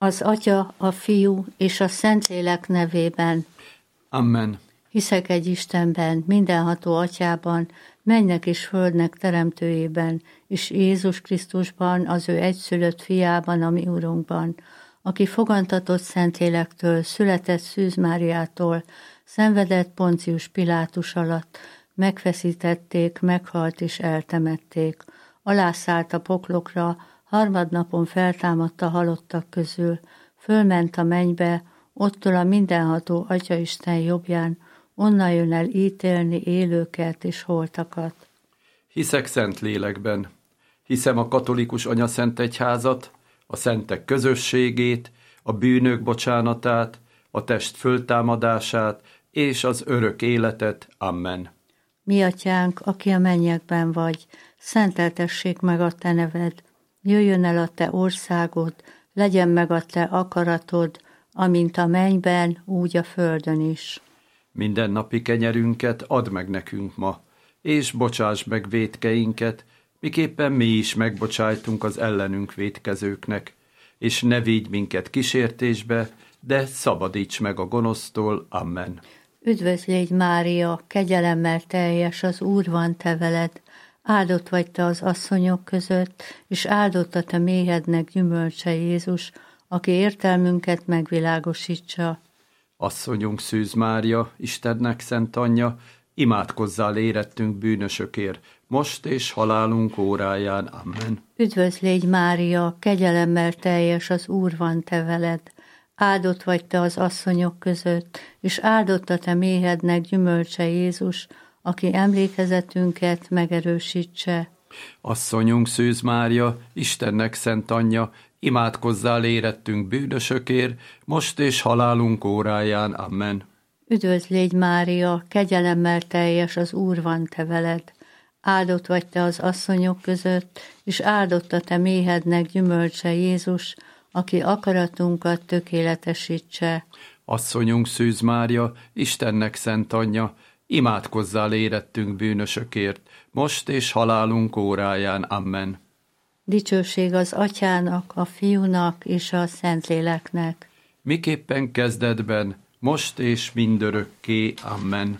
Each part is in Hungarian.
Az Atya, a Fiú és a Szentlélek nevében. Amen. Hiszek egy Istenben, mindenható Atyában, mennek és földnek teremtőjében, és Jézus Krisztusban, az ő egyszülött fiában, a mi Urunkban, aki fogantatott Szentlélektől, született Szűz Máriától, szenvedett Poncius Pilátus alatt, megfeszítették, meghalt és eltemették. Alászállt a poklokra, harmadnapon feltámadt a halottak közül, fölment a mennybe, ottól a mindenható Atyaisten jobbján, onnan jön el ítélni élőket és holtakat. Hiszek szent lélekben, hiszem a katolikus anyaszentegyházat, a szentek közösségét, a bűnök bocsánatát, a test föltámadását és az örök életet. Amen. Mi atyánk, aki a mennyekben vagy, szenteltessék meg a te neved, jöjjön el a te országod, legyen meg a te akaratod, amint a mennyben, úgy a földön is. Mindennapi kenyerünket add meg nekünk ma, és bocsáss meg vétkeinket, miképpen mi is megbocsájtunk az ellenünk vétkezőknek, és ne vigy minket kísértésbe, de szabadíts meg a gonosztól. Amen. Üdvözl légy, Mária, kegyelemmel teljes, az Úr van te veled, áldott vagy te az asszonyok között, és áldott a te méhednek gyümölcse Jézus, aki értelmünket megvilágosítsa. Asszonyunk Szűz Mária, Istennek szent anyja, imádkozzál érettünk bűnösökért, most és halálunk óráján. Amen. Üdvözl légy, Mária, kegyelemmel teljes, az Úr van te veled, áldott vagy te az asszonyok között, és áldott a te méhednek gyümölcse Jézus, aki emlékezetünket megerősítse. Asszonyunk Szűz Mária, Istennek szent anyja, imádkozzál érettünk bűnösökért, most és halálunk óráján. Amen. Üdvözl légy, Mária, kegyelemmel teljes, az Úr van te veled, áldott vagy te az asszonyok között, és áldott a te méhednek gyümölcse Jézus, aki akaratunkat tökéletesítse. Asszonyunk Szűz Mária, Istennek szent anyja, imádkozzál érettünk bűnösökért, most és halálunk óráján. Amen. Dicsőség az Atyának, a Fiúnak és a Szentléleknek. Miképpen kezdetben, most és mindörökké. Amen.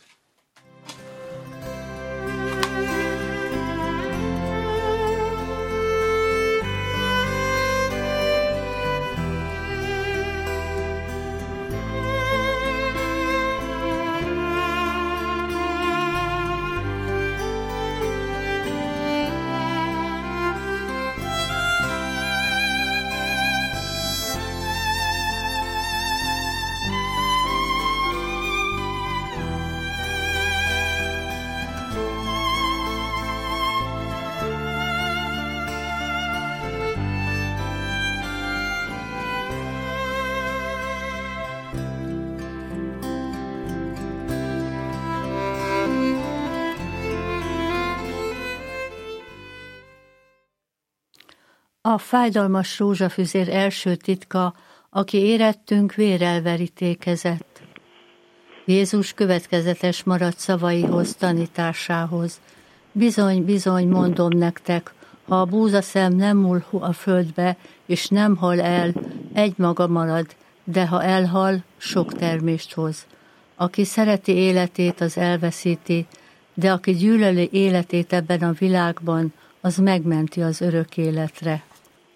A fájdalmas rózsafüzér első titka, aki érettünk vérrel verítékezett. Jézus következetes maradt szavaihoz, tanításához. Bizony, bizony, mondom nektek, ha a búzaszem nem múl a földbe, és nem hal el, egymaga marad, de ha elhal, sok termést hoz. Aki szereti életét, az elveszíti, de aki gyűlöli életét ebben a világban, az megmenti az örök életre.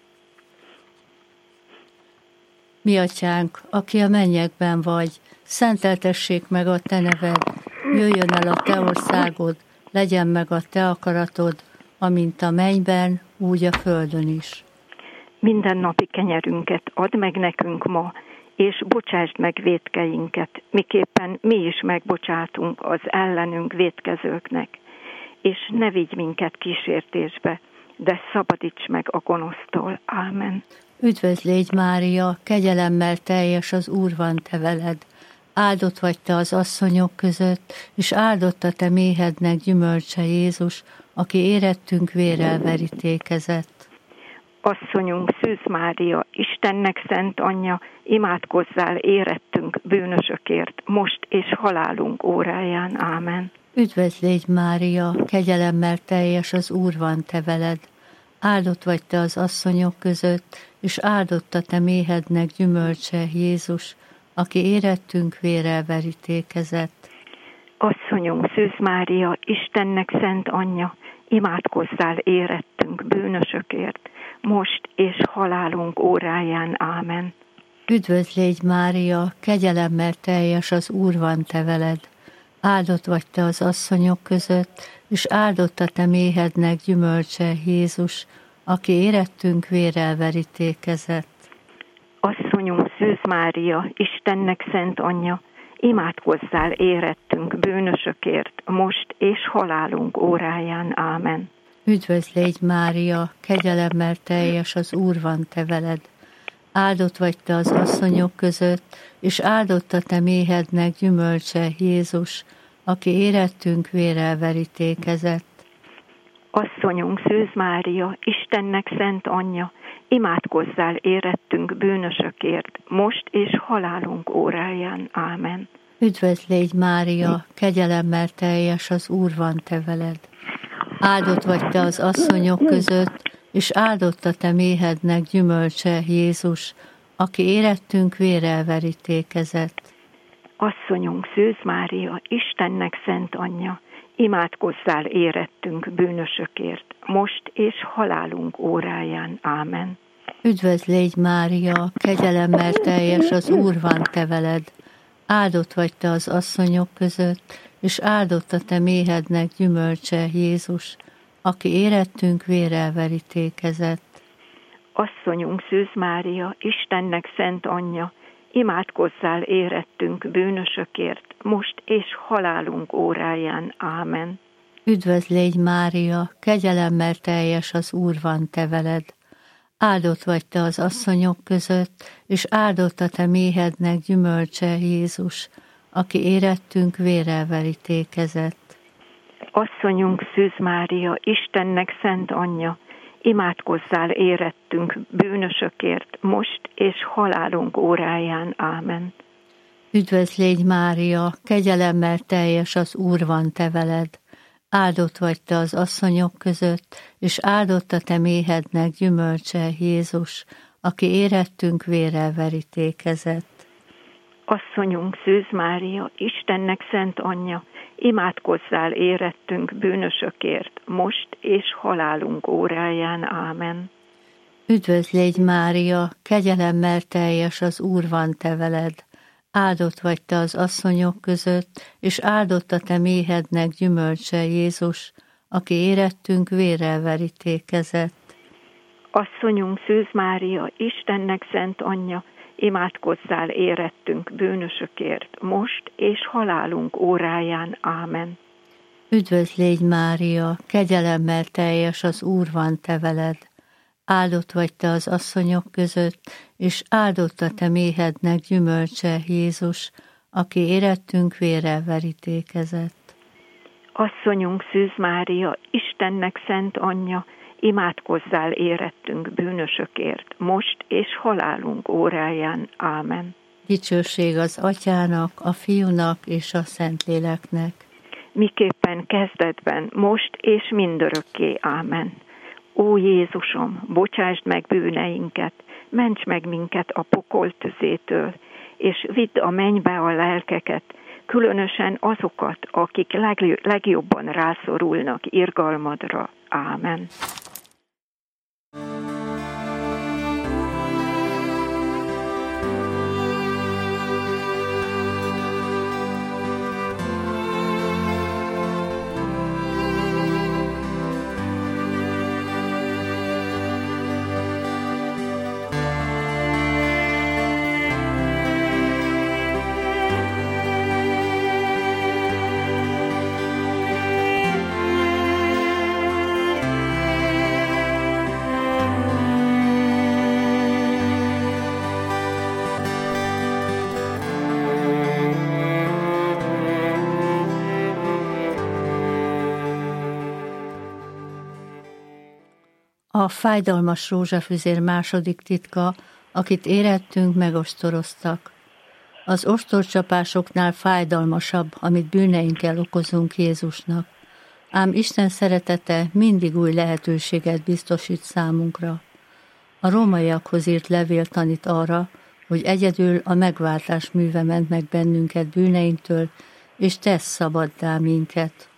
Mi atyánk, aki a mennyekben vagy, szenteltessék meg a te neved, jöjjön el a te országod, legyen meg a te akaratod, amint a mennyben, úgy a földön is. Mindennapi kenyerünket add meg nekünk ma, és bocsásd meg vétkeinket, miképpen mi is megbocsátunk az ellenünk vétkezőknek. És ne vigy minket kísértésbe, de szabadíts meg a gonosztól. Ámen. Üdvözl légy, Mária, kegyelemmel teljes, az Úr van te veled. Áldott vagy te az asszonyok között, és áldott a te méhednek gyümölcse Jézus, aki érettünk vérrel verítékezett. Asszonyunk Szűz Mária, Istennek szent anyja, imádkozzál érettünk bűnösökért, most és halálunk óráján. Ámen. Üdvözl légy, Mária, kegyelemmel teljes, az Úr van te veled. Áldott vagy te az asszonyok között, és áldott a te méhednek gyümölcse, Jézus, aki érettünk vérrel verítékezett. Asszonyunk Szűz Mária, Istennek szent anyja, imádkozzál érettünk bűnösökért, most és halálunk óráján. Ámen. Üdvözl légy, Mária, kegyelemmel teljes, az Úr van te veled. Áldott vagy te az asszonyok között, és áldott a te méhednek gyümölcse, Jézus, aki érettünk vérrel verítékezett. Asszonyunk Szűz Mária, Istennek szent anyja, imádkozzál érettünk bűnösökért, most és halálunk óráján. Ámen. Üdvözl légy, Mária, kegyelemmel teljes, az Úr van te veled. Áldott vagy te az asszonyok között, és áldott a te méhednek gyümölcse, Jézus, aki érettünk vérrel verítékezett. Asszonyunk Szűz Mária, Istennek szent anyja, imádkozzál érettünk bűnösökért, most és halálunk óráján. Ámen. Üdvözl légy, Mária, kegyelemmel teljes, az Úr van te veled. Áldott vagy te az asszonyok között, és áldott a te méhednek gyümölcse, Jézus, aki érettünk vérrel verítékezett. Asszonyunk Szűz Mária, Istennek szent anyja, imádkozzál érettünk bűnösökért, most és halálunk óráján. Ámen. Üdvözl légy, Mária, kegyelemmel teljes, az Úr van te veled. Áldott vagy te az asszonyok között, és áldott a te méhednek gyümölcse, Jézus, aki érettünk vérrel verítékezett. Asszonyunk Szűz Mária, Istennek szent anyja, imádkozzál érettünk bűnösökért, most és halálunk óráján. Ámen. Üdvözl légy, Mária, kegyelemmel teljes, az Úr van te veled. Áldott vagy te az asszonyok között, és áldott a te méhednek gyümölcse, Jézus, aki érettünk vérrel verítékezett. Asszonyunk Szűz Mária, Istennek szent anyja, imádkozzál érettünk bűnösökért, most és halálunk óráján. Ámen. Üdvözl légy, Mária, kegyelemmel teljes, az Úr van te veled. Áldott vagy te az asszonyok között, és áldott a te méhednek gyümölcse, Jézus, aki érettünk vérrel verítékezett. Asszonyunk Szűz Mária, Istennek szent anyja, imádkozzál érettünk bűnösökért, most és halálunk óráján. Ámen. Üdvözl légy, Mária, kegyelemmel teljes, az Úr van te veled. Áldott vagy te az asszonyok között, és áldott a te méhednek gyümölcse, Jézus, aki érettünk vérrel verítékezett. Asszonyunk Szűz Mária, Istennek szent anyja, imádkozzál érettünk bűnösökért, most és halálunk óráján. Ámen. Üdvözl légy, Mária, kegyelemmel teljes, az Úr van te veled. Áldott vagy te az asszonyok között, és áldott a te méhednek gyümölcse, Jézus, aki érettünk vérrel verítékezett. Asszonyunk Szűz Mária, Istennek szent anyja, imádkozzál érettünk bűnösökért, most és halálunk óráján. Ámen. Dicsőség az Atyának, a Fiúnak és a Szentléleknek. Miképpen kezdetben, most és mindörökké. Ámen. Ó Jézusom, bocsásd meg bűneinket, ments meg minket a pokol tüzétől, és vidd a mennybe a lelkeket, különösen azokat, akik legjobban rászorulnak irgalmadra. Ámen. A fájdalmas rózsafüzér második titka, akit érettünk, megostoroztak. Az ostorcsapásoknál fájdalmasabb, amit bűneinkkel okozunk Jézusnak. Ám Isten szeretete mindig új lehetőséget biztosít számunkra. A rómaiakhoz írt levél tanít arra, hogy egyedül a megváltás műve ment meg bennünket bűneinktől, és tesz szabaddá minket.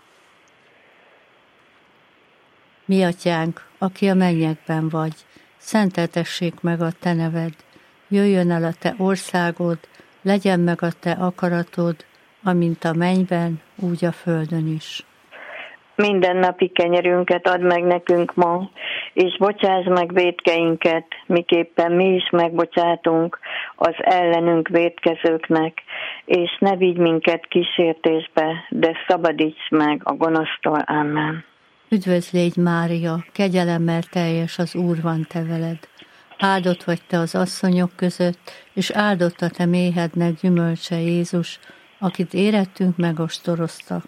Mi atyánk, aki a mennyekben vagy, szenteltessék meg a te neved, jöjjön el a te országod, legyen meg a te akaratod, amint a mennyben, úgy a földön is. Mindennapi kenyerünket add meg nekünk ma, és bocsásd meg vétkeinket, miképpen mi is megbocsátunk az ellenünk vétkezőknek, és ne vigy minket kísértésbe, de szabadíts meg a gonosztól. Amen. Üdvözl légy, Mária, kegyelemmel teljes, az Úr van te veled. Áldott vagy te az asszonyok között, és áldott a te méhednek gyümölcse Jézus, akit érettünk megostoroztak.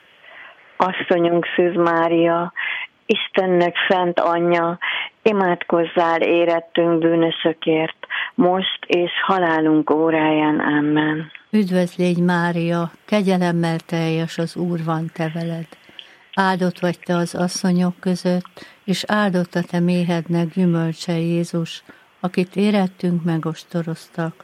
Asszonyunk Szűz Mária, Istennek szent anyja, imádkozzál érettünk bűnösökért, most és halálunk óráján. Amen. Üdvözl légy, Mária, kegyelemmel teljes, az Úr van te veled. Áldott vagy te az asszonyok között, és áldott a te méhednek gyümölcse Jézus, akit érettünk megostoroztak.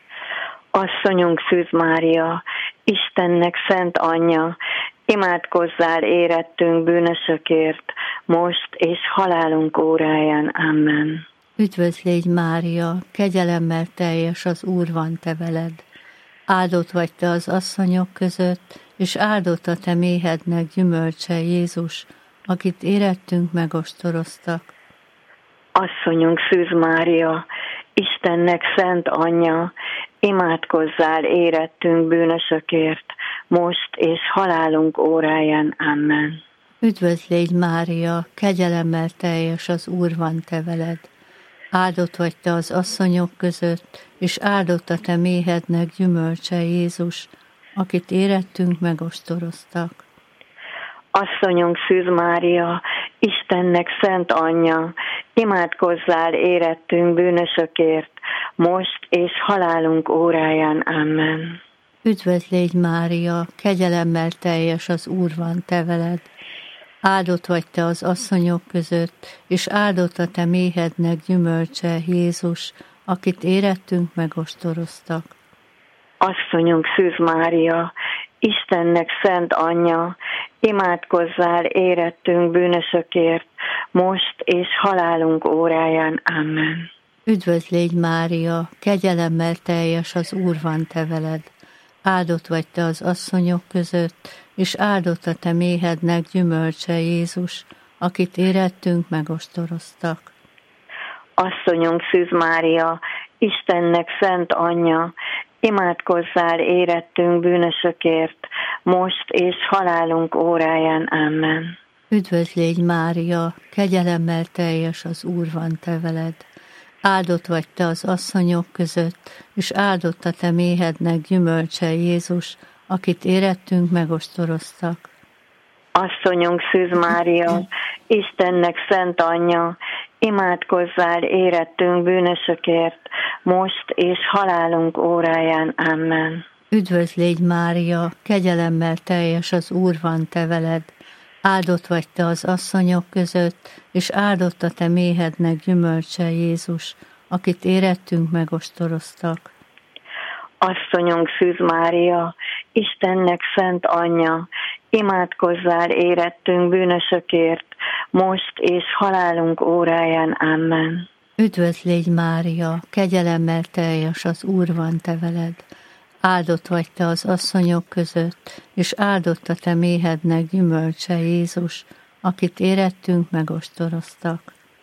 Asszonyunk Szűz Mária, Istennek szent anyja, imádkozzál érettünk bűnösökért, most és halálunk óráján. Amen. Üdvözl légy, Mária, kegyelemmel teljes, az Úr van te veled. Áldott vagy te az asszonyok között, és áldott a te méhednek gyümölcse Jézus, akit érettünk megostoroztak. Asszonyunk Szűz Mária, Istennek szent anyja, imádkozzál érettünk bűnösökért, most és halálunk óráján. Amen. Üdvözl légy, Mária, kegyelemmel teljes, az Úr van te veled. Áldott vagy te az asszonyok között, és áldott a te méhednek gyümölcse Jézus, akit érettünk megostoroztak. Asszonyunk Szűz Mária, Istennek szent anyja, imádkozzál érettünk bűnösökért, most és halálunk óráján. Amen. Üdvözl légy, Mária, kegyelemmel teljes, az Úr van te veled. Áldott vagy te az asszonyok között, és áldott a te méhednek gyümölcse Jézus, akit érettünk megostoroztak. Asszonyunk Szűz Mária, Istennek szent anyja, imádkozzál érettünk bűnösökért, most és halálunk óráján. Amen. Üdvözl légy, Mária, kegyelemmel teljes, az Úr van te veled. Áldott vagy te az asszonyok között, és áldott a te méhednek gyümölcse Jézus, akit érettünk megostoroztak. Asszonyunk Szűz Mária, Istennek szent anyja, imádkozzál érettünk bűnösökért, most és halálunk óráján. Amen. Üdvözl légy, Mária, kegyelemmel teljes, az Úr van te veled. Áldott vagy te az asszonyok között, és áldott a te méhednek gyümölcse Jézus, akit érettünk megostoroztak. Asszonyunk Szűz Mária, Istennek szent anyja, imádkozzál érettünk bűnösökért, most és halálunk óráján. Amen. Üdvözl légy, Mária, kegyelemmel teljes, az Úr van te veled. Áldott vagy te az asszonyok között, és áldott a te méhednek gyümölcse Jézus, akit érettünk megostoroztak. Asszonyunk Szűz Mária, Istennek szent anyja, imádkozzál érettünk bűnösökért, most és halálunk óráján. Amen. Üdvözl légy, Mária, kegyelemmel teljes, az Úr van te veled. Áldott vagy te az asszonyok között, és áldott a te méhednek gyümölcse Jézus, akit érettünk megostoroztak.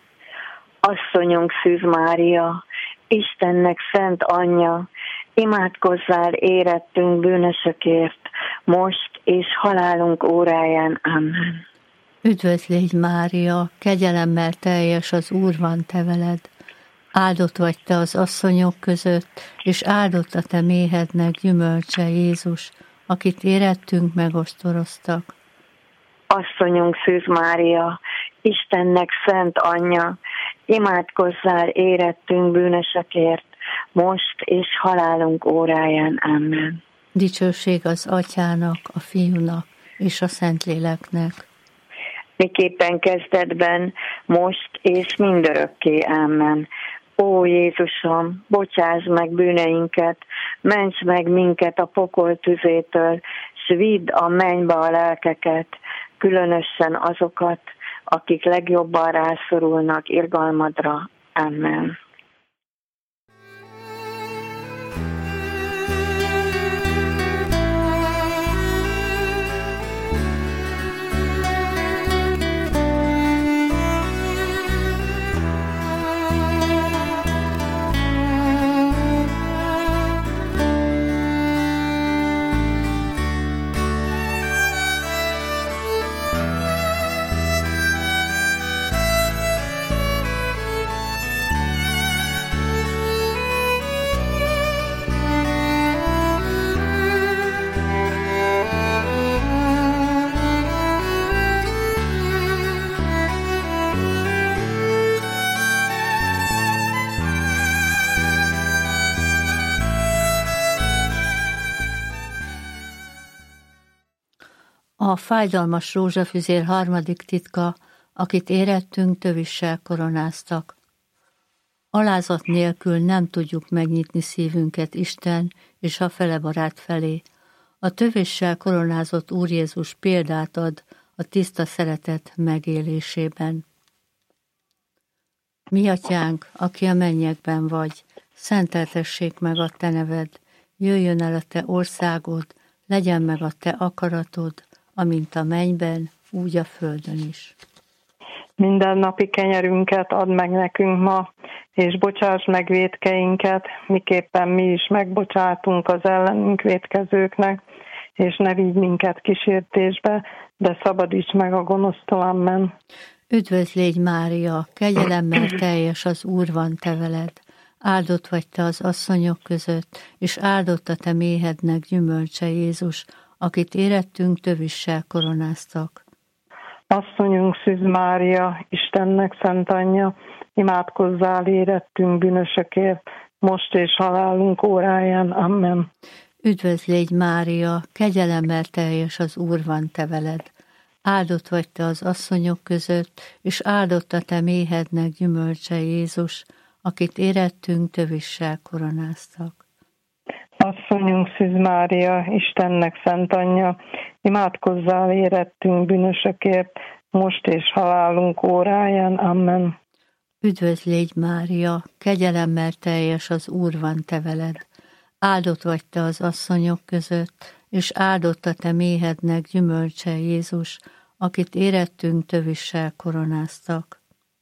Asszonyunk Szűz Mária, Istennek szent anyja, imádkozzál érettünk bűnösökért, most és halálunk óráján. Amen. Üdvözl légy, Mária, kegyelemmel teljes, az Úr van te veled. Áldott vagy te az asszonyok között, és áldott a te méhednek gyümölcse Jézus, akit érettünk megostoroztak. Asszonyunk Szűz Mária, Istennek szent anyja, imádkozzál érettünk bűnösökért, most és halálunk óráján. Amen. Dicsőség az Atyának, a Fiúnak és a Szentléleknek. miképpen kezdetben, most és mindörökké. Amen. Ó Jézusom, bocsáss meg bűneinket, ments meg minket a pokol tüzétől, s vidd a mennybe a lelkeket, különösen azokat, akik legjobban rászorulnak irgalmadra. Amen. A fájdalmas rózsafüzér harmadik titka, akit érettünk, tövissel koronáztak. Alázat nélkül nem tudjuk megnyitni szívünket Isten és a fele barát felé. A tövéssel koronázott Úr Jézus példát ad a tiszta szeretet megélésében. Mi atyánk, aki a mennyekben vagy, szenteltessék meg a te neved, jöjjön el a te országod, legyen meg a te akaratod, amint a mennyben, úgy a földön is. Mindennapi kenyerünket add meg nekünk ma, és bocsáss meg vétkeinket, miképpen mi is megbocsátunk az ellenünk vétkezőknek, és ne vigy minket kísértésbe, de szabadíts meg a gonosztól. Amen. Üdvözl légy Mária, kegyelemmel teljes az Úr van te veled. Áldott vagy te az asszonyok között, és áldott a te méhednek gyümölcse Jézus, akit érettünk, tövissel koronáztak. Asszonyunk Szűz Mária, Istennek szent anyja, imádkozzál érettünk bűnösökért, most és halálunk óráján. Amen. Üdvözl légy Mária, kegyelemmel teljes az Úr van te veled. Áldott vagy te az asszonyok között, és áldott a te méhednek gyümölcse Jézus, akit érettünk, tövissel koronáztak. Asszonyunk Szűz Mária, Istennek szent anyja, imádkozzál érettünk bűnösökért, most és halálunk óráján. Amen. Üdvözl légy Mária, kegyelemmel teljes az Úr van te veled. Áldott vagy te az asszonyok között, és áldott a te méhednek gyümölcse Jézus, akit érettünk, tövissel koronáztak.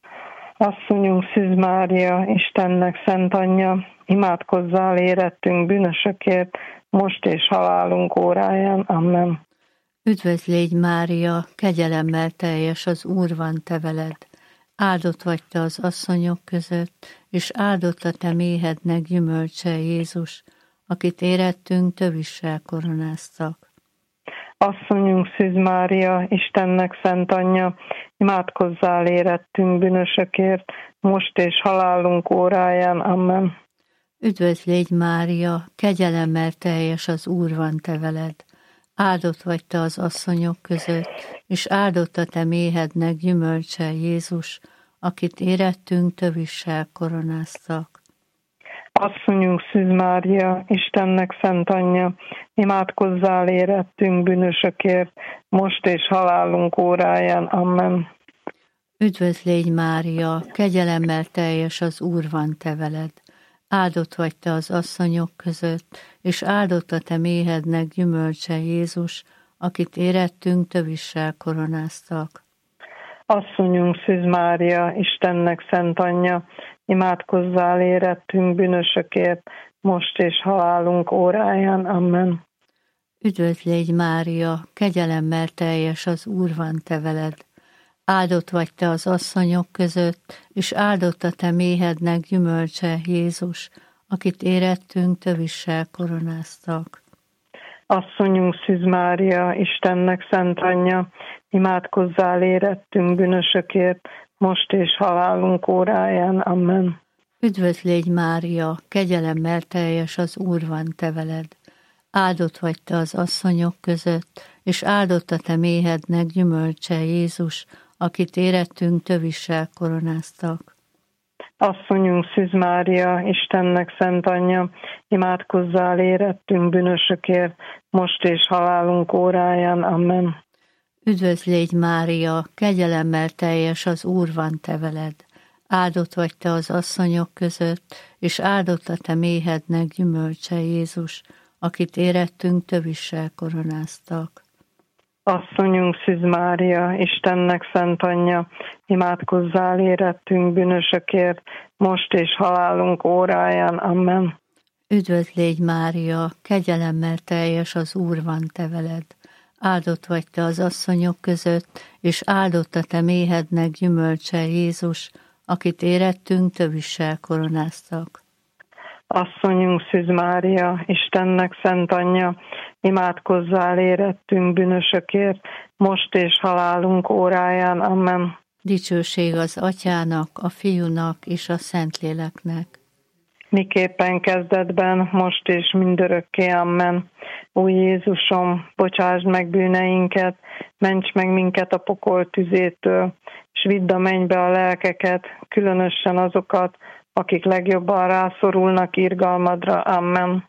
Asszonyunk Szűz Mária, Istennek szent anyja, imádkozzál érettünk bűnösökért, most és halálunk óráján. Amen. Üdvözl légy Mária, kegyelemmel teljes az Úr van te veled. Áldott vagy te az asszonyok között, és áldott a te méhednek gyümölcse Jézus, akit érettünk, tövissel koronáztak. Asszonyunk Szűz Mária, Istennek szent anyja, imádkozzál érettünk bűnösökért, most és halálunk óráján. Amen. Üdvözl légy Mária, kegyelemmel teljes az Úr van te veled. Áldott vagy te az asszonyok között, és áldott a te méhednek gyümölcse Jézus, akit érettünk, tövissel koronáztak. Asszonyunk Szűz Mária, Istennek szent anyja, imádkozzál érettünk bűnösökért, most és halálunk óráján. Amen. Üdvözl légy Mária, kegyelemmel teljes az Úr van te veled. Áldott vagy te az asszonyok között, és áldott a te méhednek gyümölcse Jézus, akit érettünk, tövissel koronáztak. Asszonyunk Szűz Mária, Istennek szent anyja, imádkozzál érettünk bűnösökért, most és halálunk óráján. Amen. Üdvözl légy Mária, kegyelemmel teljes az Úr van te veled. Áldott vagy te az asszonyok között, és áldott a te méhednek gyümölcse Jézus, akit érettünk, tövissel koronáztak. Asszonyunk Szűz Mária, Istennek szent anyja, imádkozzál érettünk bűnösökért, most és halálunk óráján. Amen. Üdvözl légy Mária, kegyelemmel teljes az Úr van te veled. Áldott vagy te az asszonyok között, és áldott a te méhednek gyümölcse Jézus, akit érettünk tövissel koronáztak. Asszonyunk Szűz Mária, Istennek szent anyja, imádkozzál érettünk bűnösökért, most és halálunk óráján. Amen. Üdvözl légy Mária, kegyelemmel teljes, az Úr van te veled. Áldott vagy te az asszonyok között, és áldott a te méhednek gyümölcse Jézus, akit érettünk tövissel koronáztak. Asszonyunk Szűz Mária, Istennek szent anyja, imádkozzál érettünk bűnösökért, most és halálunk óráján. Amen. Üdvözl légy Mária, kegyelemmel teljes, az Úr van te veled. Áldott vagy te az asszonyok között, és áldott a te méhednek gyümölcse Jézus, akit érettünk tövissel koronáztak. Asszonyunk Szűz Mária, Istennek szent anyja, imádkozzál érettünk bűnösökért, most és halálunk óráján. Amen. Dicsőség az Atyának, a Fiúnak és a Szentléleknek. Miképpen kezdetben, most és mindörökké. Amen. Ó Jézusom, bocsásd meg bűneinket, ments meg minket a pokol tüzétől, s vidd a mennybe a lelkeket, különösen azokat, akik legjobban rászorulnak irgalmadra. Amen.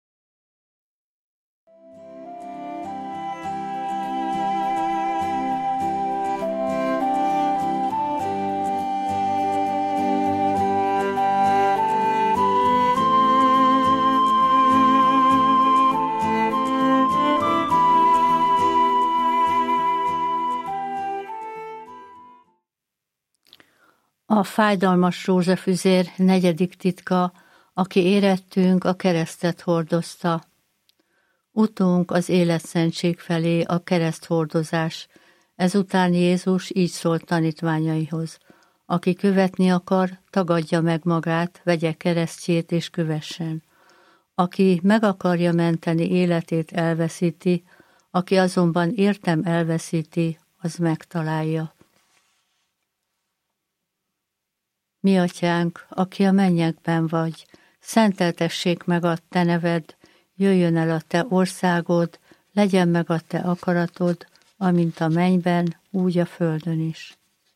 A fájdalmas rózsafüzér negyedik titka, aki érettünk, a keresztet hordozta. Utunk az életszentség felé, a kereszthordozás. Ezután Jézus így szólt tanítványaihoz: aki követni akar, tagadja meg magát, vegye keresztjét és kövessen. Aki meg akarja menteni életét, elveszíti, aki azonban értem elveszíti, az megtalálja. Mi atyánk, aki a mennyekben vagy, szenteltessék meg a te neved, jöjjön el a te országod, legyen meg a te akaratod, amint a mennyben, úgy a földön is.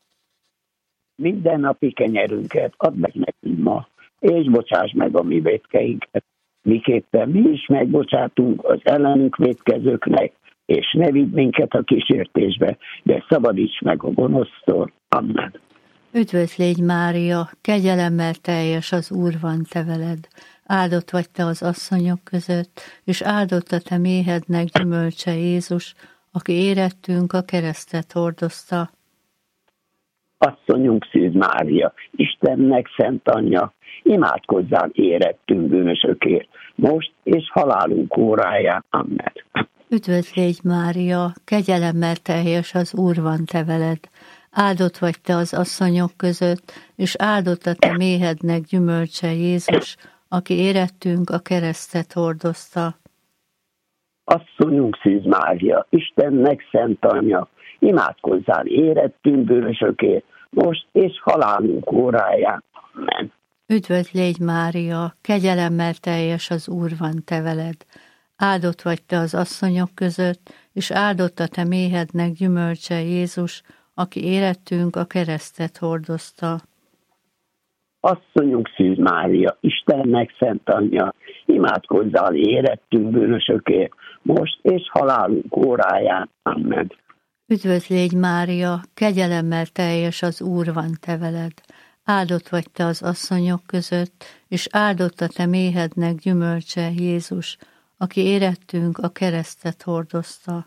Mindennapi kenyerünket add meg nekünk ma, és bocsáss meg a mi vétkeinket, miképpen mi is megbocsátunk az ellenünk vétkezőknek, és ne vidd minket a kísértésbe, de szabadíts meg a gonosztól. Amen. Üdvözl légy Mária, kegyelemmel teljes, az Úr van te veled. Áldott vagy te az asszonyok között, és áldott a te méhednek gyümölcse Jézus, aki érettünk, a keresztet hordozta. Asszonyunk Szűz Mária, Istennek szent anyja, imádkozzál érettünk bűnösökért, most és halálunk óráján. Amen. Üdvözl légy Mária, kegyelemmel teljes, az Úr van te veled. Áldott vagy te az asszonyok között, és áldott a te méhednek gyümölcse Jézus, aki érettünk, a keresztet hordozta. Asszonyunk Szűz Mária, Istennek szent anyja, imádkozzál érettünk bűnösökért, most és halálunk óráján. Amen. Üdvözl légy Mária, kegyelemmel teljes, az Úr van te veled. Áldott vagy te az asszonyok között, és áldott a te méhednek gyümölcse Jézus, aki érettünk, a keresztet hordozta. Asszonyunk Szűz Mária, Istennek szent anyja, imádkozzál érettünk bűnösökért, most és halálunk óráján. Amen. Üdvözl légy Mária, kegyelemmel teljes, az Úr van te veled. Áldott vagy te az asszonyok között, és áldott a te méhednek gyümölcse Jézus, aki érettünk, a keresztet hordozta.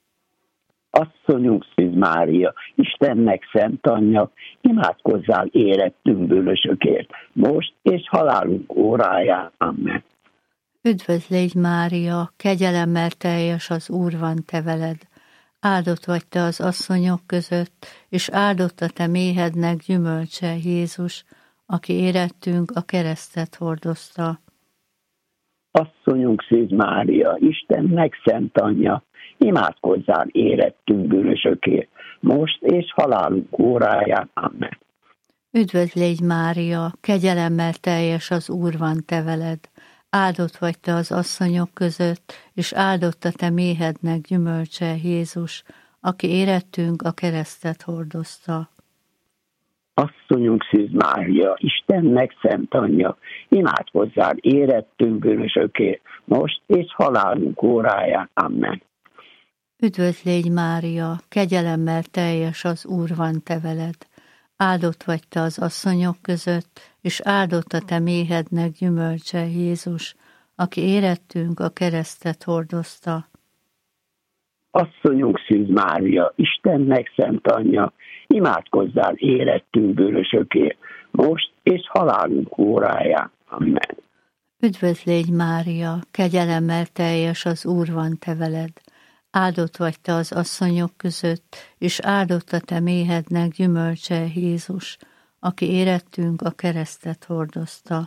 Asszonyunk Szűz Mária, Istennek szent anyja, imádkozzál érettünk bűnösökért, most és halálunk óráján. Amen. Üdvözl légy Mária, kegyelemmel teljes, az Úr van te veled. Áldott vagy te az asszonyok között, és áldott a te méhednek gyümölcse Jézus, aki érettünk, a keresztet hordozta. Asszonyunk Szűz Mária, Istennek szent anyja, imádkozzál érettünk bűnösökért, most és halálunk óráján. Amen. Üdvözl légy Mária, kegyelemmel teljes, az Úr van te veled. Áldott vagy te az asszonyok között, és áldott a te méhednek gyümölcse Jézus, aki érettünk a keresztet hordozta. Asszonyunk Szűz Mária, Istennek szent anyja, imádkozzál érettünk bűnösökért, most és halálunk óráján. Amen. Üdvözl légy, Mária, kegyelemmel teljes az Úr van te veled. Áldott vagy te az asszonyok között, és áldott a te méhednek gyümölcse, Jézus, aki érettünk a keresztet hordozta. Asszonyunk Szűz Mária, Istennek szent anyja, imádkozzál érettünk bűnösökért, most és halálunk óráján. Amen. Üdvözl légy, Mária, kegyelemmel teljes az Úr van te veled. Áldott vagy te az asszonyok között, és áldott a te méhednek gyümölcse, Jézus, aki érettünk a keresztet hordozta.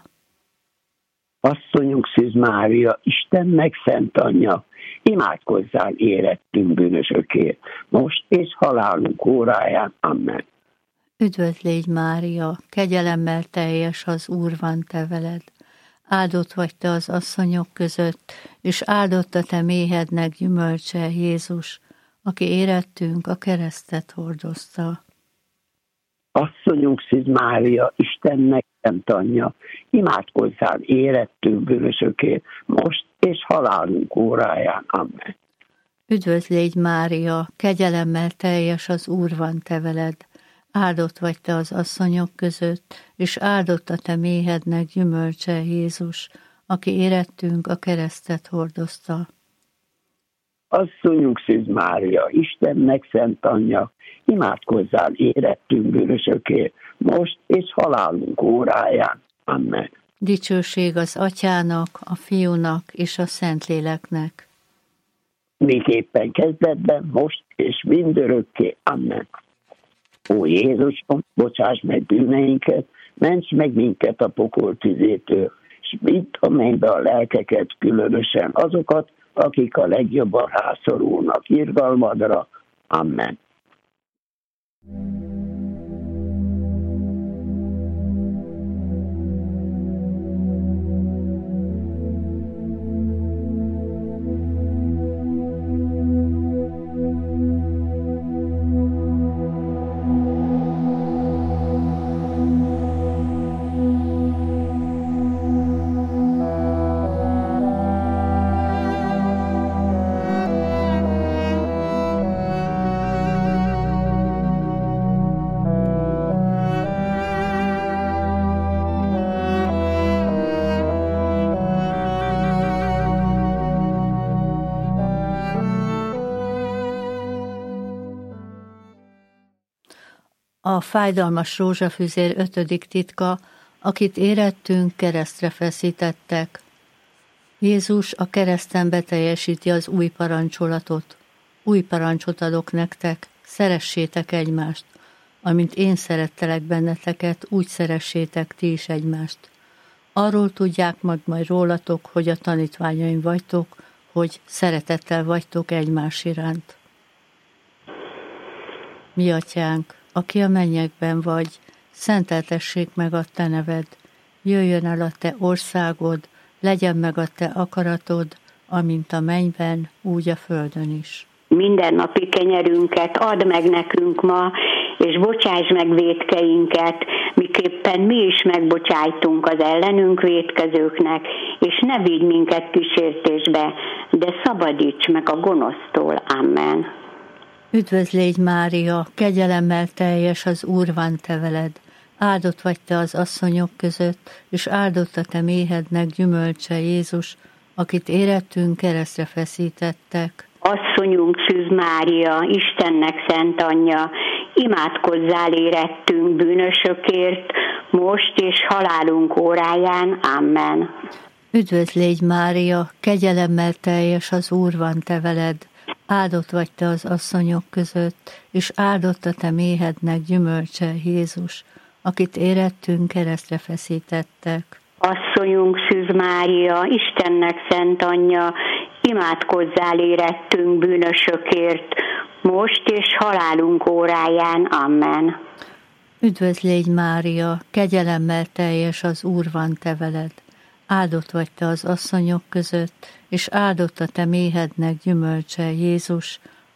Asszonyunk Szűz Mária, Istennek szent anyja, imádkozzál érettünk bűnösökért, most és halálunk óráján. Amen. Üdvözl légy, Mária, kegyelemmel teljes az Úr van te veled. Áldott vagy te az asszonyok között, és áldott a te méhednek gyümölcse, Jézus, aki érettünk a keresztet hordozta. Asszonyunk Szűz Mária, Istennek szent anyja, imádkozzál érettünk bűnösökért, most és halálunk óráján. Amen. Üdvözl légy, Mária, kegyelemmel teljes az Úr van te veled. Áldott vagy te az asszonyok között, és áldott a te méhednek gyümölcse, Jézus, aki érettünk a keresztet hordozta. Asszonyunk Szűz Mária, Istennek szent anyja, imádkozzál érettünk bűnösökért, most és halálunk óráján. Amen. Dicsőség az Atyának, a Fiúnak és a Szentléleknek. Miképpen kezdetben, most és mindörökké. Amen. Ó Jézusom, bocsáss meg bűneinket, ments meg minket a pokol tüzétől, és vidd a mennybe a lelkeket, különösen azokat, akik a legjobban rászorulnak irgalmadra. Amen. A fájdalmas rózsafüzér 5. titka, akit érettünk, keresztre feszítettek. Jézus a kereszten beteljesíti az új parancsolatot. Új parancsot adok nektek, szeressétek egymást. Amint én szerettelek benneteket, úgy szeressétek ti is egymást. Arról tudják majd rólatok, hogy a tanítványaim vagytok, hogy szeretettel vagytok egymás iránt. Mi Atyánk, aki a mennyekben vagy, szenteltessék meg a te neved, jöjjön el a te országod, legyen meg a te akaratod, amint a mennyben, úgy a földön is. Mindennapi kenyerünket add meg nekünk ma, és bocsáss meg vétkeinket, miképpen mi is megbocsájtunk az ellenünk vétkezőknek, és ne vigy minket kísértésbe, de szabadíts meg a gonosztól. Amen. Üdvözl légy, Mária, kegyelemmel teljes az Úr van te veled. Áldott vagy te az asszonyok között, és áldott a te méhednek gyümölcse, Jézus, akit érettünk, keresztre feszítettek. Asszonyunk Szűz Mária, Istennek szent anyja, imádkozzál érettünk bűnösökért, most és halálunk óráján. Amen. Üdvözl légy, Mária, kegyelemmel teljes az Úr van te veled. Áldott vagy te az asszonyok között, és áldott a te méhednek gyümölcse, Jézus, akit érettünk, keresztre feszítettek. Asszonyunk Szűz Mária, Istennek szent anyja, imádkozzál érettünk bűnösökért, most és halálunk óráján. Amen. Üdvözl légy, Mária, kegyelemmel teljes az Úr van te veled. Áldott vagy te az asszonyok között, és áldott a te méhednek gyümölcse, Jézus,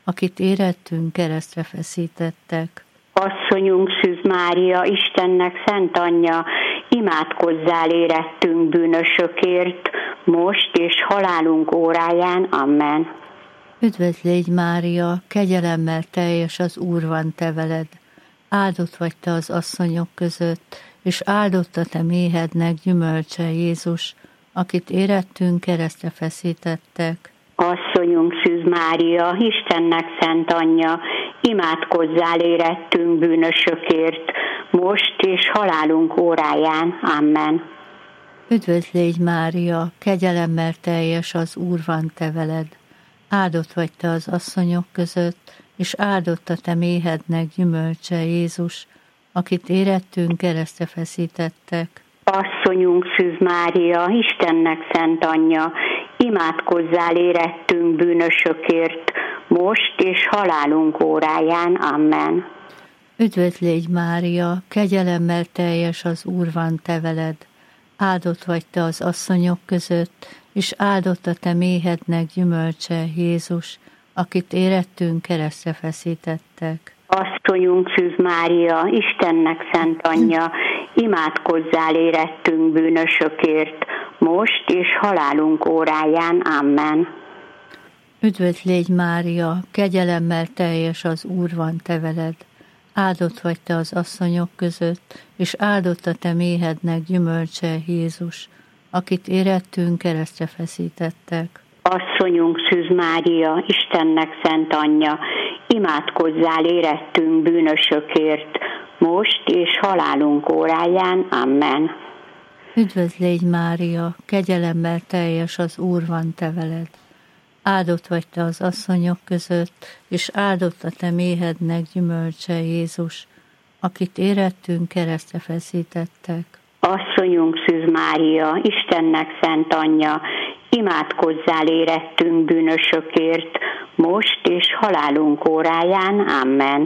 akit érettünk keresztre feszítettek. Asszonyunk Szűz Mária, Istennek szent anyja, imádkozzál érettünk bűnösökért, most és halálunk óráján. Amen. Üdvözl légy Mária, kegyelemmel teljes az Úr van te veled. Áldott vagy te az asszonyok között, és áldott a te méhednek gyümölcse Jézus, akit érettünk keresztre feszítettek. Asszonyunk Szűz Mária, Istennek szent anyja, imádkozzál érettünk bűnösökért, most és halálunk óráján. Amen. Üdvözl légy Mária, kegyelemmel teljes az Úr van te veled. Áldott vagy te az asszonyok között, és áldott a te méhednek gyümölcse Jézus, akit érettünk keresztre feszítettek. Asszonyunk Szűz Mária, Istennek szent anyja, imádkozzál érettünk bűnösökért, most és halálunk óráján. Amen. Üdvözl légy Mária, kegyelemmel teljes az Úr van te veled. Áldott vagy te az asszonyok között, és áldott a te méhednek gyümölcse Jézus, akit érettünk keresztre feszítettek. Asszonyunk Szűz Mária, Istennek szent anyja, imádkozzál érettünk bűnösökért, most és halálunk óráján. Amen. Üdvözl légy Mária, kegyelemmel teljes az Úr van te veled. Áldott vagy te az asszonyok között, és áldott a te méhednek gyümölcse Jézus, akit érettünk keresztre feszítettek. Asszonyunk Szűz Mária, Istennek szent anyja, imádkozzál érettünk bűnösökért, most és halálunk óráján. Amen. Üdvözl légy Mária, kegyelemmel teljes az Úr van te veled. Áldott vagy te az asszonyok között, és áldott a te méhednek gyümölcse Jézus, akit érettünk keresztre feszítettek. Asszonyunk Szűz Mária, Istennek szent anyja, imádkozzál érettünk bűnösökért, most és halálunk óráján. Amen.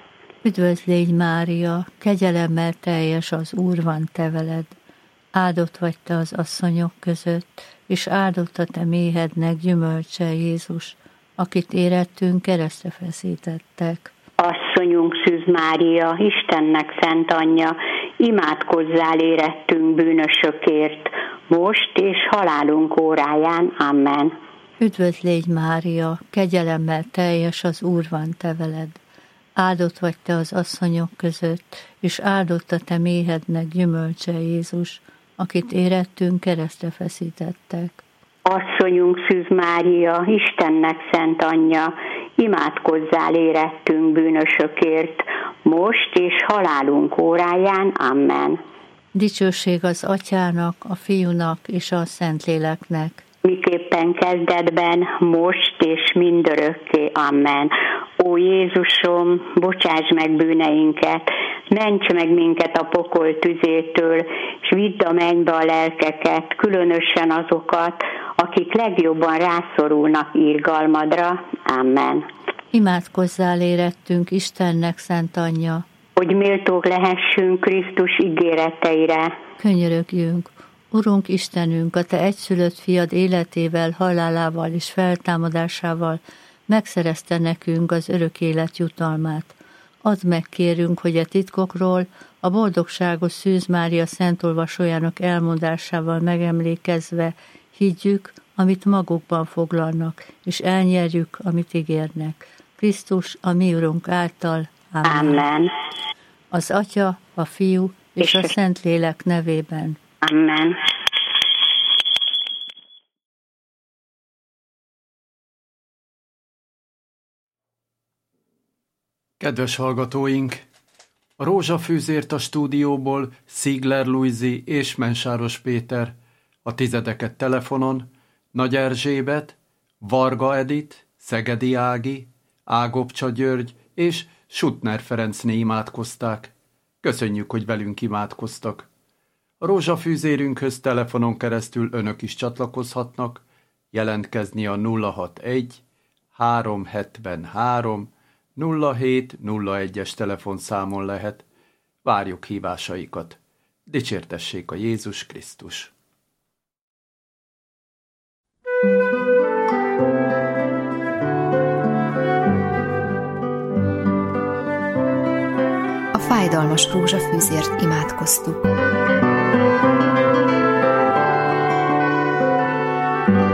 Üdvözl légy Mária, kegyelemmel teljes az Úr van te veled. Áldott vagy te az asszonyok között, és áldott a te méhednek gyümölcse Jézus, akit érettünk keresztre feszítettek. Asszonyunk Szűz Mária, Istennek szent anyja, imádkozzál érettünk bűnösökért, most és halálunk óráján. Amen. Üdvözl légy Mária, kegyelemmel teljes az Úr van te veled. Áldott vagy te az asszonyok között, és áldott a te méhednek gyümölcse Jézus, akit érettünk keresztre feszítettek. Asszonyunk Szűz Mária, Istennek szent anyja, imádkozzál érettünk bűnösökért, most és halálunk óráján. Amen. Dicsőség az Atyának, a Fiúnak és a Szentléleknek. Miképpen kezdetben, most és mindörökké. Amen. Ó Jézusom, bocsáss meg bűneinket, ments meg minket a pokol tüzétől, és vidd a mennybe a lelkeket, különösen azokat, akik legjobban rászorulnak irgalmadra. Amen. Imádkozzál érettünk Istennek szent anyja, hogy méltók lehessünk Krisztus ígéreteire. Könyörögjünk, Urunk Istenünk, a te egyszülött fiad életével, halálával és feltámadásával megszerezte nekünk az örök élet jutalmát. Add meg, kérünk, hogy a titkokról, a boldogságos Szűz Mária szentolvasójának elmondásával megemlékezve higgyük, amit magukban foglalnak, és elnyerjük, amit ígérnek. Krisztus, a mi Urunk által. Amen. Amen. Az Atya, a Fiú és a Szentlélek nevében. Amen. Kedves hallgatóink! A rózsafűzért a stúdióból Szigler Lujzi és Mensáros Péter, a tizedeket telefonon Nagy Erzsébet, Varga Edit, Szegedi Ági, Ágobcsa György és Suttner Ferencné imádkozták. Köszönjük, hogy velünk imádkoztak. A rózsafűzérünkhöz telefonon keresztül önök is csatlakozhatnak, jelentkezni a 061 373 0701-es telefonszámon lehet. Várjuk hívásaikat. Dicsértessék a Jézus Krisztus! fájdalmas rózsafűzért imádkoztuk.